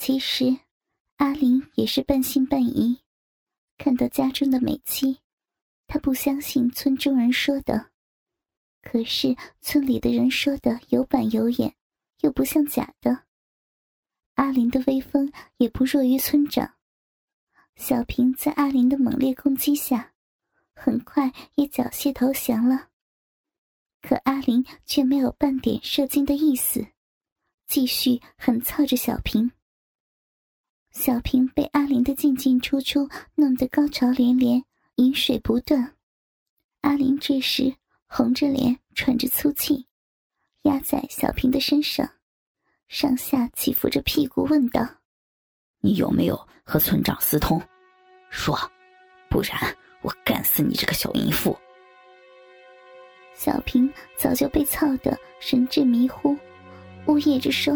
其实阿玲也是半信半疑，看到家中的美妻，她不相信村中人说的，可是村里的人说的有板有眼，又不像假的。阿玲的威风也不弱于村长，小平在阿玲的猛烈攻击下，很快也缴械投降了。可阿玲却没有半点射精的意思，继续狠操着小平。小平被阿玲的进进出出弄得高潮连连，饮水不断。阿玲这时红着脸喘着粗气，压在小平的身上，上下起伏着屁股问道： 你有没有和村长私通？说，不然我干死你这个小淫妇。 小平早就被操得神志迷糊，呜咽着说：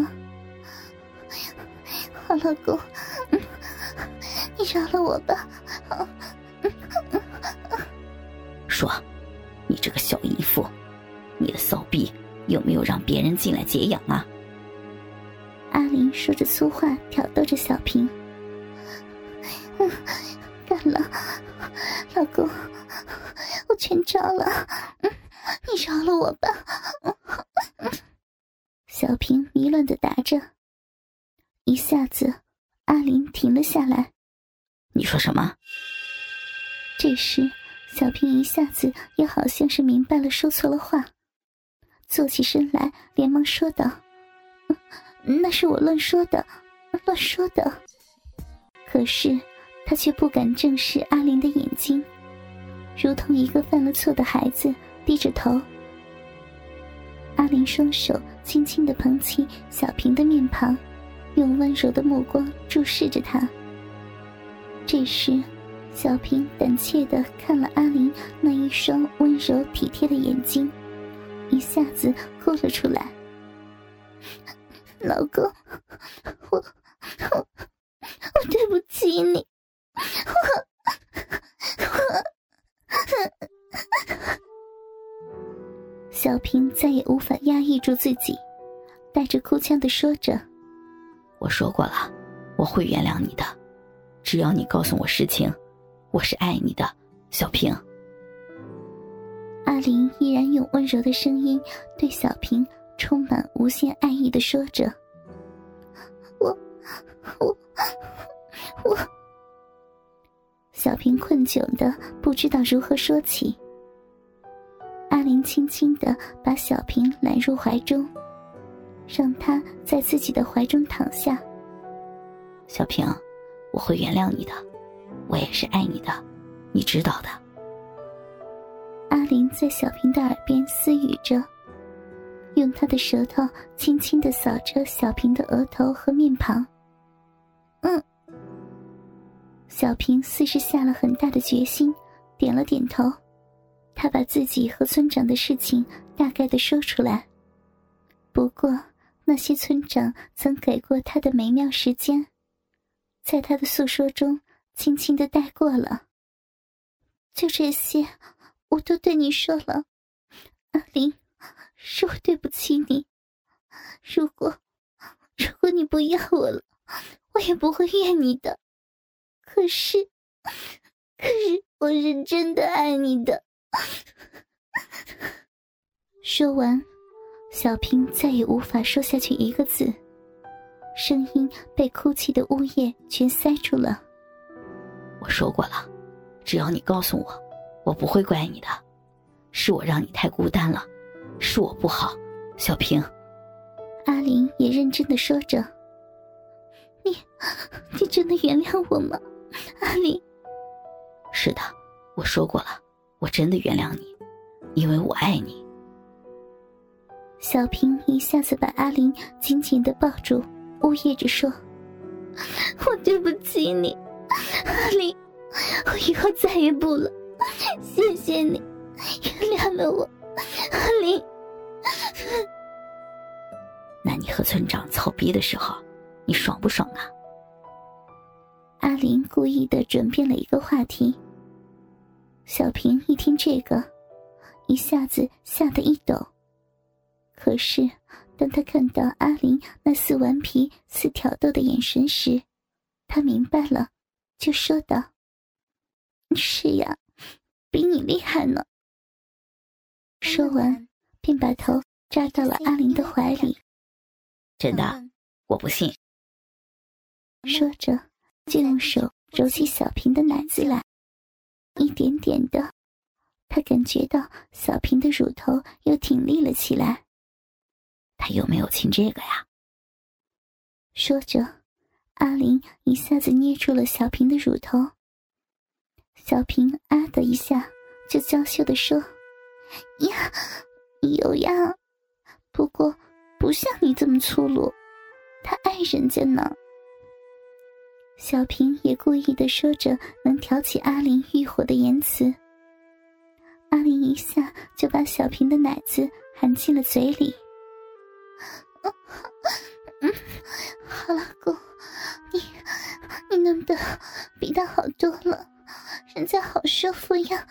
好老公，你饶了我吧。 说，你这个小淫妇，你的骚逼有没有让别人进来解痒啊？ 阿玲说着粗话挑逗着小平。干了，老公，我全招了，你饶了我吧。小平迷乱地答着。一下子阿玲停了下来。 你说什么？ 这时小平一下子也好像是明白了说错了话，坐起身来连忙说道：那是我乱说的。可是他却不敢正视阿玲的眼睛，如同一个犯了错的孩子低着头。阿玲双手轻轻地捧起小平的面庞，用温柔的目光注视着他。这时小平胆怯地看了阿玲那一双温柔体贴的眼睛，一下子哭了出来。老公，我对不起你。小平再也无法压抑住自己，带着哭腔地说着： 我说过了，我会原谅你的，只要你告诉我实情，我是爱你的，小平。 阿玲依然用温柔的声音对小平充满无限爱意地说着：我。小平困窘的不知道如何说起。阿玲轻轻地把小平揽入怀中，让他在自己的怀中躺下。 小平，我会原谅你的，我也是爱你的，你知道的。 阿玲在小平的耳边私语着，用她的舌头轻轻地扫着小平的额头和面庞。小平似是下了很大的决心，点了点头。他把自己和村长的事情大概地说出来，不过那些村长曾给过他的美妙时间，在他的诉说中轻轻地带过了。就这些我都对你说了，阿玲，是我对不起你。如果你不要我了，我也不会怨你的。可是我是真的爱你的。说完，小平再也无法说下去一个字，声音被哭泣的呜咽全塞住了。 我说过了，只要你告诉我，我不会怪你的，是我让你太孤单了，是我不好，小平。 阿玲也认真地说着：你真的原谅我吗，阿玲？ 是的，我说过了，我真的原谅你，因为我爱你。 小平一下子把阿玲紧紧地抱住，呜咽着说：我对不起你，阿玲，我以后再也不了，谢谢你，原谅了我，阿玲。 那你和村长操逼的时候，你爽不爽啊？ 阿玲故意地转变了一个话题。小平一听这个，一下子吓得一抖，可是当他看到阿玲那似顽皮似挑逗的眼神时，他明白了，就说道：“是呀，比你厉害呢。”说完便把头扎到了阿玲的怀里。 真的，我不信。 说着就用手揉起小平的奶子来，一点点的，他感觉到小平的乳头又挺立了起来。 他有没有亲这个呀？ 说着，阿玲一下子捏住了小平的乳头。小平啊的一下就娇羞地说：“呀，有呀，不过不像你这么粗鲁，他爱人家呢。”小平也故意地说着能挑起阿玲欲火的言辞。阿玲一下就把小平的奶子含进了嘴里。好老公，你弄得比他好多了，人家好舒服呀。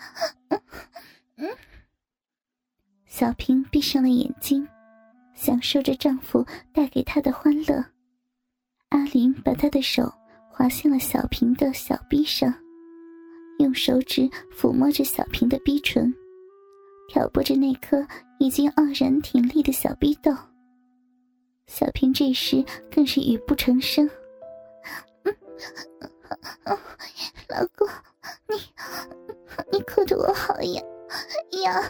小平闭上了眼睛，享受着丈夫带给她的欢乐。阿玲把她的手滑向了小平的小臂上，用手指抚摸着小平的逼唇，挑拨着那颗已经傲然挺立的小逼斗。小平这时更是语不成声。老公，你哭得我好呀呀！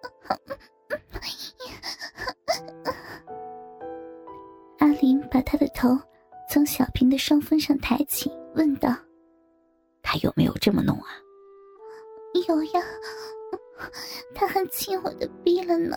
阿玲把她的头从小平的双峰上抬起，问道：“ 他有没有这么弄啊？”“ 有呀，他还亲我的逼了呢。”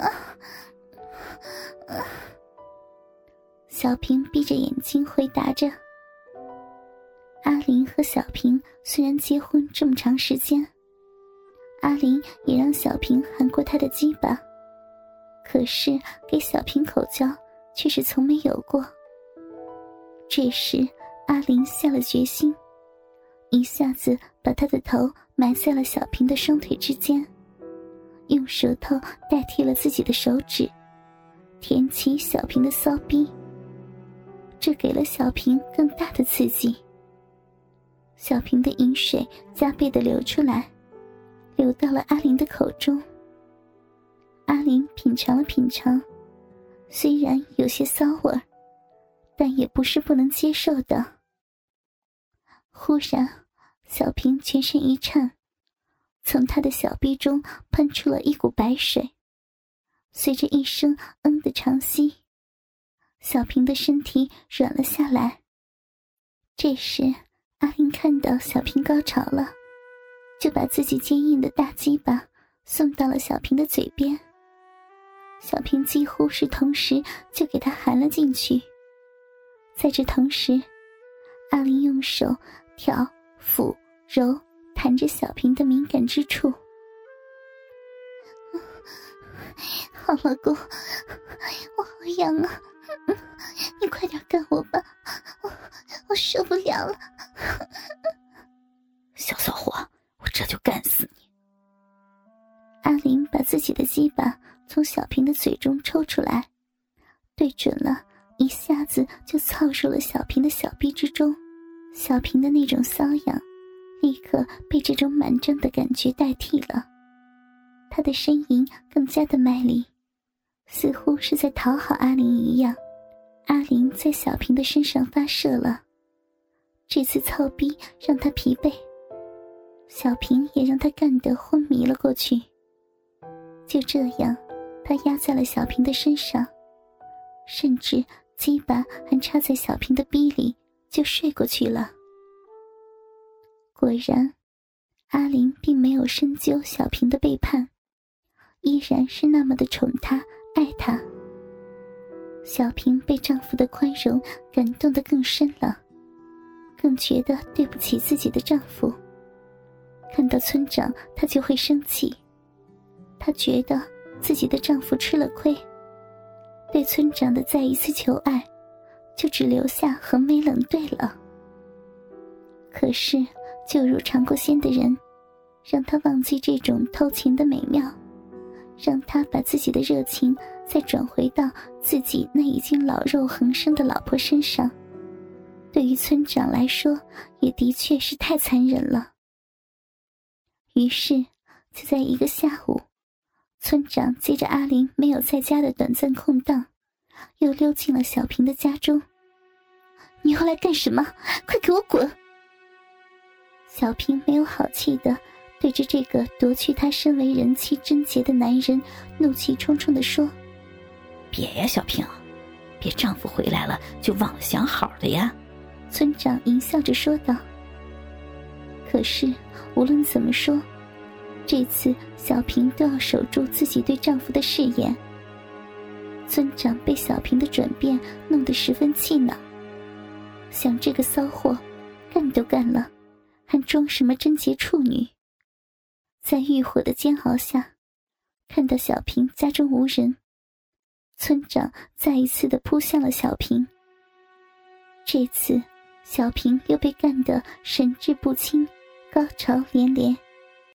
小平闭着眼睛回答着。阿玲和小平虽然结婚这么长时间，阿玲也让小平含过她的鸡巴，可是给小平口交却是从没有过。这时阿玲下了决心，一下子把她的头埋在了小平的双腿之间，用舌头代替了自己的手指，舔起小平的骚逼。这给了小平更大的刺激。小平的饮水加倍地流出来，流到了阿玲的口中。阿玲品尝了品尝，虽然有些骚味儿，但也不是不能接受的。忽然小平全身一颤，从他的小臂中喷出了一股白水，随着一声的长息，小平的身体软了下来。这时阿玲看到小平高潮了，就把自己坚硬的大鸡巴送到了小平的嘴边。小平几乎是同时就给他含了进去。在这同时，阿玲用手挑、抚、揉、弹着小平的敏感之处。好老公，我好痒啊，你快点干我吧，我受不了了。 小骚货，我这就干死你！ 阿玲把自己的鸡巴从小平的嘴中抽出来，对准了，一下子就操入了小平的小臂之中。小平的那种瘙痒立刻被这种满胀的感觉代替了，他的呻吟更加的卖力，似乎是在讨好阿玲一样。阿玲在小平的身上发射了，这次操逼让他疲惫，小平也让他干得昏迷了过去。就这样，他压在了小平的身上，甚至鸡巴还插在小平的逼里，就睡过去了。果然，阿玲并没有深究小平的背叛，依然是那么的宠他、爱他。小平被丈夫的宽容感动得更深了，更觉得对不起自己的丈夫。看到村长，她就会生气。她觉得自己的丈夫吃了亏，对村长的再一次求爱，就只留下横眉冷对了。可是就如尝过鲜的人，让她忘记这种偷情的美妙，让她把自己的热情再转回到自己那已经老肉横生的老婆身上，对于村长来说也的确是太残忍了。于是就在一个下午，村长借着阿玲没有在家的短暂空档，又溜进了小平的家中。你要来干什么？快给我滚！小平没有好气地对着这个夺去他身为人妻贞洁的男人怒气冲冲地说： 别呀，小平，别丈夫回来了就忘了想好的呀。 村长淫笑着说道。可是无论怎么说，这次小平都要守住自己对丈夫的誓言。村长被小平的转变弄得十分气恼，想这个骚货干都干了，还装什么贞洁处女。在欲火的煎熬下，看到小平家中无人，村长再一次地扑向了小平。这次小平又被干得神志不清，高潮连连。